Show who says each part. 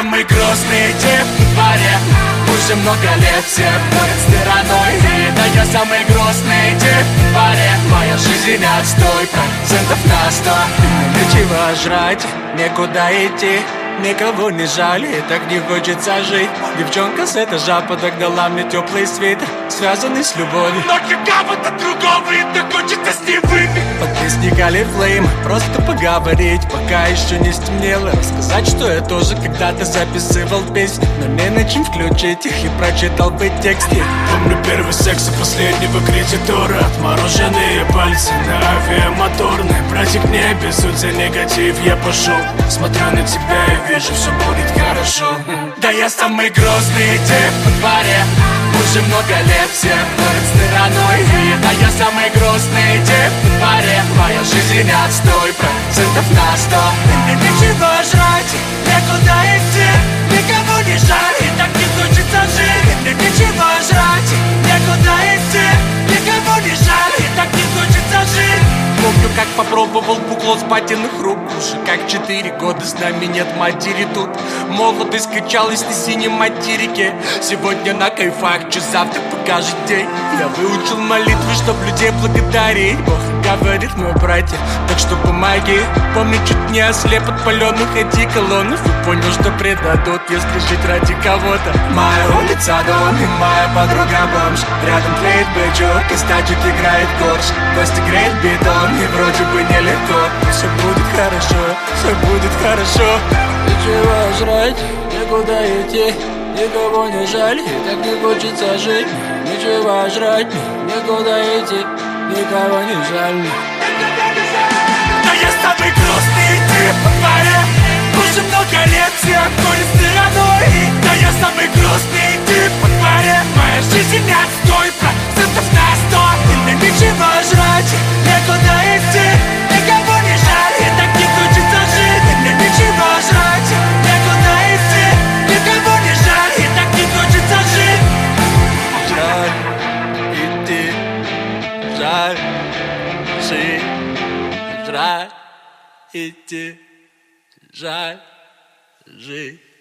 Speaker 1: самый грустный тип в дворе. Уже много лет все ходят стороной. Да я самый грустный тип в дворе. Моя жизнь отстой, 100%. Нечего жрать, некуда идти, никого не жаль, и так не хочется жить. Девчонка с этажа подогнала мне теплый свитер, связанный с любовью, но какого-то другого, и так хочется с ней выпить. Подписник Алифлейм, просто поговорить, пока еще не стемнело. Рассказать, что я тоже когда-то записывал песни, но не на чем включить их, и прочитал бы тексты.
Speaker 2: Помню первый секс и последнего кредитора, отмороженные пальцы на авиамоторной. Братик, не обессудь негатив, я пошел. Смотрю на тебя и вижу, все будет хорошо.
Speaker 1: Да я самый грустный тип в дворе. Уже много лет все ходят стороной. Да я самый грустный тип в дворе. Моя жизнь отстой, 100%. Нечего жрать, некуда идти, никого не жаль, и так не хочется жить. Нечего жрать, некуда идти, никого не жаль, и так не хочется жить. Помню, как попробовал бухло с патиных рук. Уже как 4 года с нами нет матери тут. Молодость качалась на синем материке. Сегодня на кайфах, что завтра покажет день. Я выучил молитвы, чтоб людей благодарить. Бог говорит, мой братья, так что помоги. Помню, чуть не ослеп от паленых одеколонов. И понял, что предадут, если жить ради кого-то. Моя улица дом и моя подруга бомж. Рядом тлеет бычок и стачек играет корж. Костя греет бетон и вроде бы нелегко. Все будет хорошо, все будет хорошо.
Speaker 3: Нечего жрать, некуда идти, никого не жаль, и так не хочется жить. Нечего жрать, некуда идти, никого не жаль.
Speaker 1: Да я самый грустный тип в дворе. Уже много лет все ходят стороной. Да я самый грустный тип в дворе. Моя жизнь отстой, 100%. Нечего жрать, некуда идти, никого не жаль, и так не хочется жить. Нечего жрать, некуда идти, никого не жаль, и так не хочется жить. Жаль идти, жаль жить, жаль идти, жаль жить.